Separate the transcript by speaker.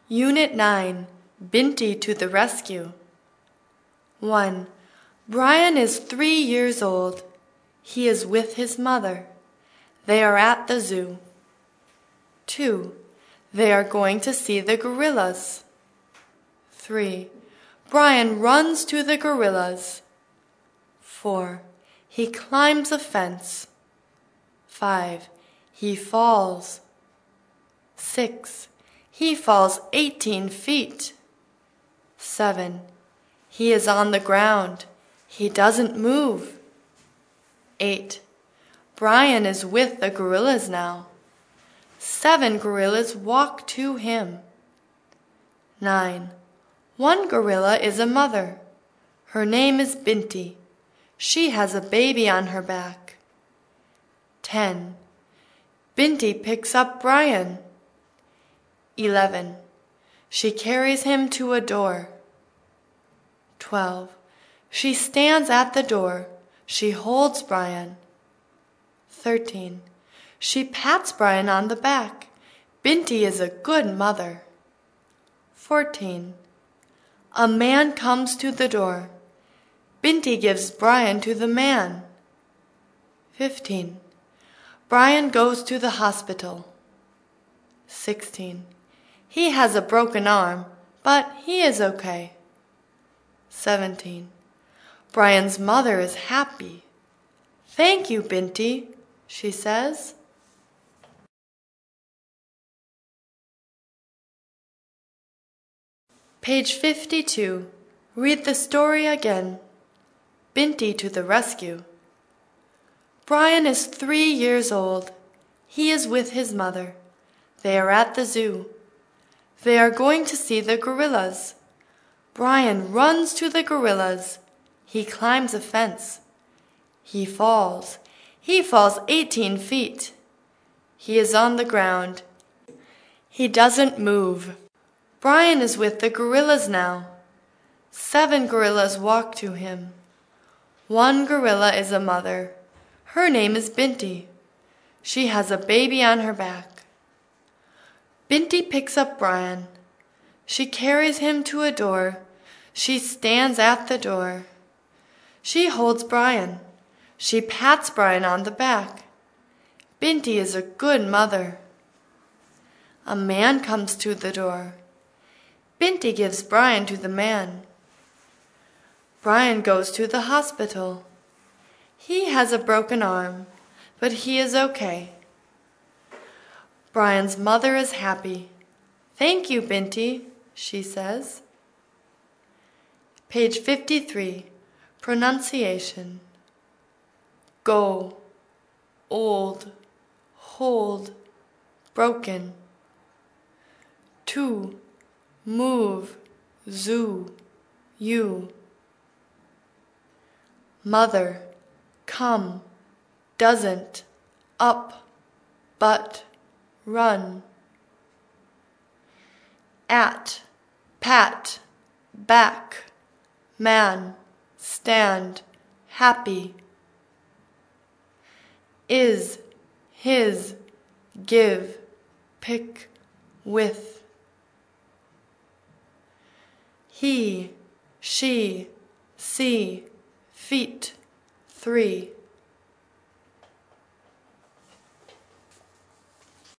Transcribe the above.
Speaker 1: Unit 9, Binti to the Rescue. 1. Brian is 3 years old. He is with his mother. They are at the zoo. 2. They are going to see the gorillas. 3. Brian runs to the gorillas. 4. He climbs a fence. 5. He falls. 6. He falls 18 feet. 7. He is on the ground. He doesn't move. 8. Brian is with the gorillas now. 7 gorillas walk to him. 9. One gorilla is a mother. Her name is Binti. She has a baby on her back. 10. Binti picks up Brian. 11. She carries him to a door. 12. She stands at the door. She holds Brian. 13. She pats Brian on the back. Binti is a good mother. 14. A man comes to the door. Binti gives Brian to the man. 15. Brian goes to the hospital. 16. He has a broken arm, but he is okay. 17. Brian's mother is happy. "Thank you, Binti," she says. Page 52. Read the story again. Binti to the rescue. Brian is 3 years old. He is with his mother. They are at the zoo. They are going to see the gorillas. Brian runs to the gorillas. He climbs a fence. He falls. He falls 18 feet. He is on the ground. He doesn't move. Brian is with the gorillas now. 7 gorillas walk to him. 1 gorilla is a mother. Her name is Binti. She has a baby on her back. Binti picks up Brian. She carries him to a door. She stands at the door. She holds Brian. She pats Brian on the back. Binti is a good mother. A man comes to the door. Binti gives Brian to the man. Brian goes to the hospital. He has a broken arm, but he is okay. Brian's mother is happy. "Thank you, Binti," she says. Page 53. Pronunciation. Go, old, hold, broken. To, move, zoo, you. Mother, come, doesn't, up, but, run. At, pat, back, man, stand, happy. Is, his, give, pick, with. He, she, see, feet, 3.